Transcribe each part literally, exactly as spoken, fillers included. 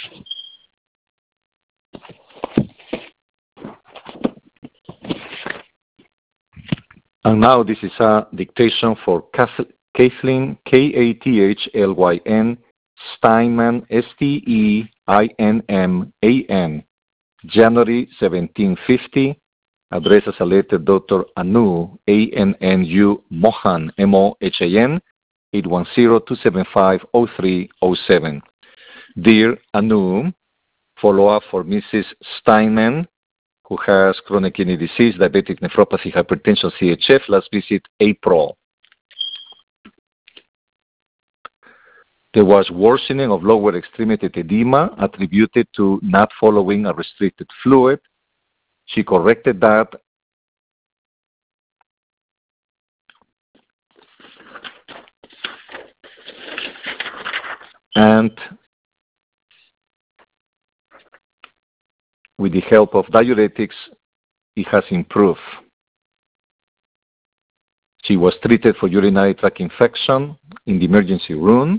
And now this is a dictation for Kathleen, K A T H L Y N, Steinman, S T E I N M A N, January seventeen fifty, addressed as a letter Doctor Anu, A N N U, Mohan, M O H A N, eight one zero, two seven five, zero three zero seven. Dear Anu, follow-up for Missus Steinman, who has chronic kidney disease, diabetic nephropathy, hypertension, C H F, last visit April. There was worsening of lower extremity edema attributed to not following a restricted fluid. She corrected that. And with the help of diuretics, it has improved. She was treated for urinary tract infection in the emergency room.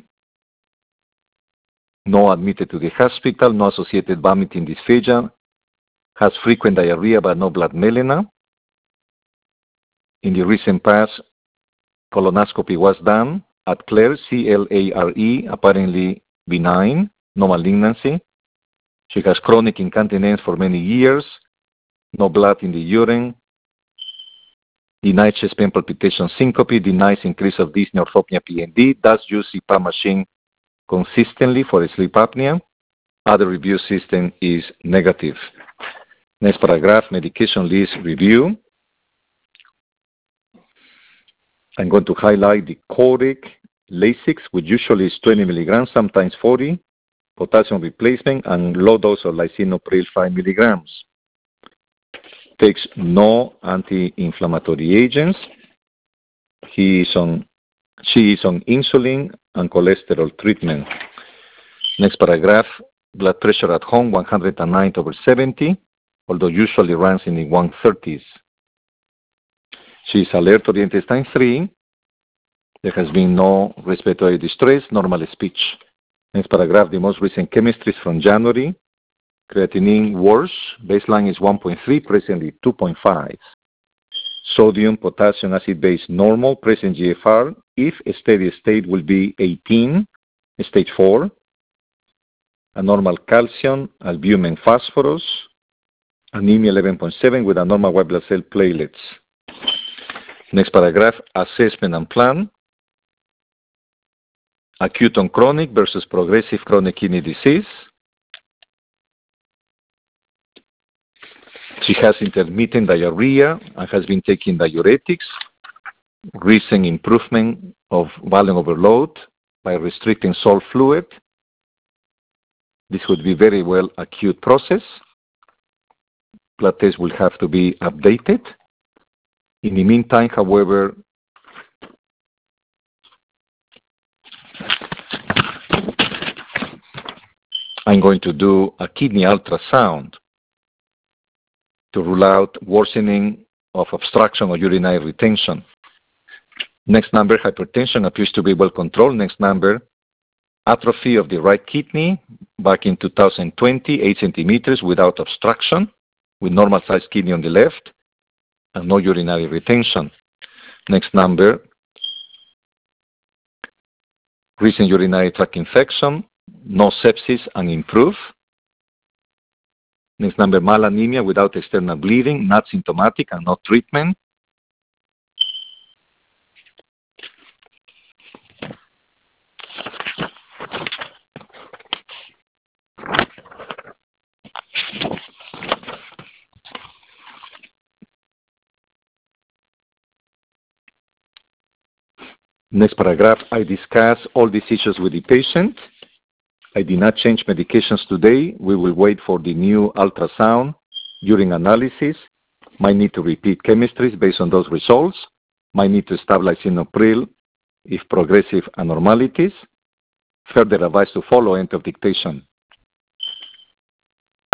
No admitted to the hospital, no associated vomiting dysphagia, has frequent diarrhea but no blood melena. In the recent past, colonoscopy was done at Clare, C L A R E, apparently benign, no malignancy. She has chronic incontinence for many years, no blood in the urine, denied chest pain, palpitation, syncope, denies increase of dyspnea, orthopnea, P N D, does use C PAP machine consistently for sleep apnea. Other review system is negative. Next paragraph, medication list review. I'm going to highlight the Coric Lasix, which usually is twenty milligrams, sometimes forty, potassium replacement, and low dose of lisinopril, five milligrams. Takes no anti-inflammatory agents. He is on, she is on insulin and cholesterol treatment. Next paragraph, blood pressure at home, one hundred nine over seventy, although usually runs in the one thirties. She is alert oriented time three. There has been no respiratory distress, normal speech. Next paragraph, the most recent chemistry is from January. Creatinine worse, baseline is one point three, presently two point five. Sodium, potassium, acid base normal, present G F R. If a steady state will be eighteen, stage four. A normal calcium, albumin, phosphorus. Anemia eleven point seven with a normal white blood cell platelets. Next paragraph, assessment and plan. Acute on chronic versus progressive chronic kidney disease. She has intermittent diarrhea and has been taking diuretics. Recent improvement of volume overload by restricting salt fluid. This would be very well acute process. Blood tests will have to be updated. In the meantime, however, I'm going to do a kidney ultrasound to rule out worsening of obstruction or urinary retention. Next number, hypertension appears to be well controlled. Next number, atrophy of the right kidney back in two thousand twenty, eight centimeters without obstruction, with normal sized kidney on the left and no urinary retention. Next number, recent urinary tract infection, no sepsis and improved. Next number, malanemia without external bleeding, not symptomatic and not treatment. Next paragraph, I discuss all these issues with the patient. I did not change medications today. We will wait for the new ultrasound during analysis. Might need to repeat chemistries based on those results. Might need to stabilize lisinopril if progressive abnormalities. Further advice to follow, end of dictation.